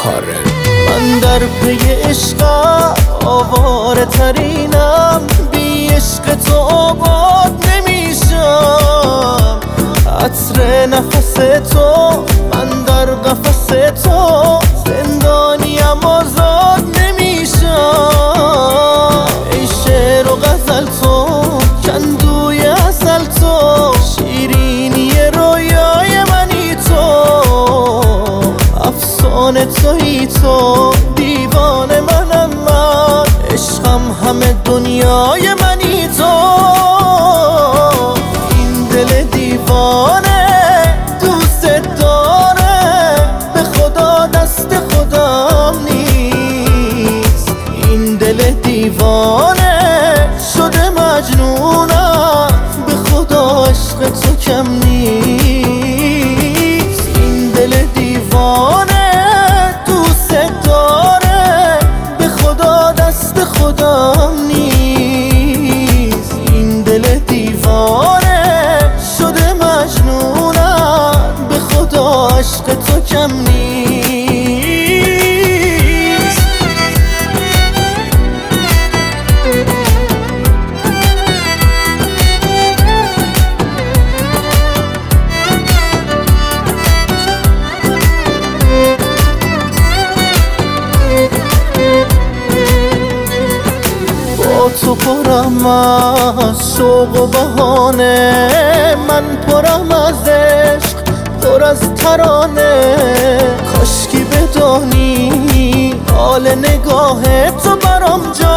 کارن. من در پی عشقم آواره ترینم، بی عشق تو آباد نمیشم. عطر نفس تو، من در قفس تو زندانیم، آزاد نمیشم. ای شعر و غزل تو، کندوی عسل تو، شیرینی رویای منی تو، افسانه تویی تو، دیوانه منم من، عشقم همه دنیای منی تو. این دل دیوانه دوست داره، به خدا دست خودم نیست. این دل دیوانه شده مجنونم، به خدا عشق تو کم نیست. این دل دیوانه دوست داره، به خدا دست خودم نیست. این دل دیوانه شده مجنونم، به خدا عشق تو کم نیست. تو پرم از شوق و بهانه، من پرم از عشق، پر از ترانه. کاشکی بدانی حال نگاه تو برام جا